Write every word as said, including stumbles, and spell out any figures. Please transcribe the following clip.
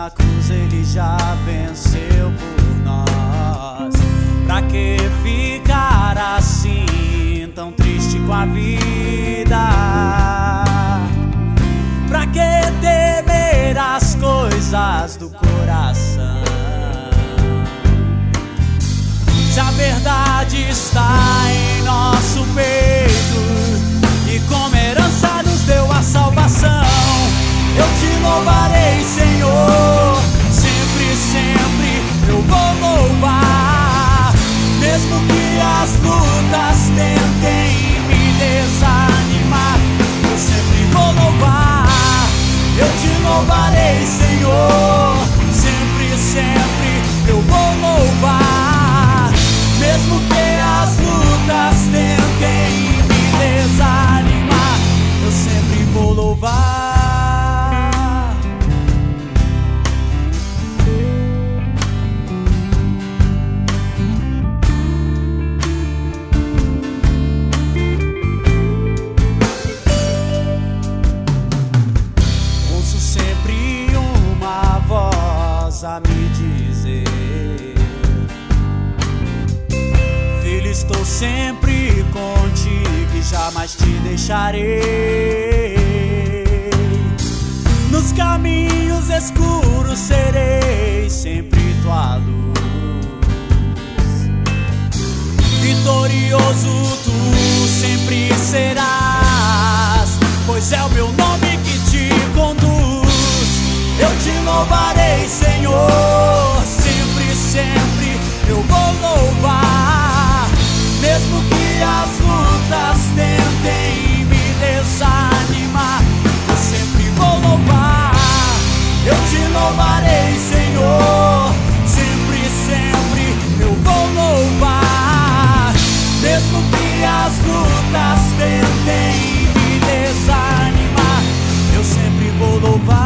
na cruz ele já venceu por nós. Pra que ficar assim, tão triste com a vida? Pra que temer as coisas do coração? Se a verdade está em nosso peito e como herança nos deu a salvação, eu te louvarei, Senhor. Sempre, sempre eu vou louvar, mesmo que as lutas tentem me desanimar. Eu sempre vou louvar, eu te louvarei, Senhor. Sempre, sempre eu vou louvar, mesmo que as lutas tentem me desanimar. Eu sempre vou louvar. Ouço sempre uma voz a me dizer: filho, estou sempre contigo e jamais te deixarei. Nos caminhos escuros serei sempre tua luz. Vitorioso tu sempre serás, pois é o meu nome que te conduz. Eu te louvarei, Senhor. Sempre, sempre eu vou louvar, mesmo que as lutas tentem me desanimar. Eu sempre vou louvar, eu te louvarei, Senhor. Sempre, sempre eu vou louvar, mesmo que as lutas tentem me desanimar. Eu sempre vou louvar.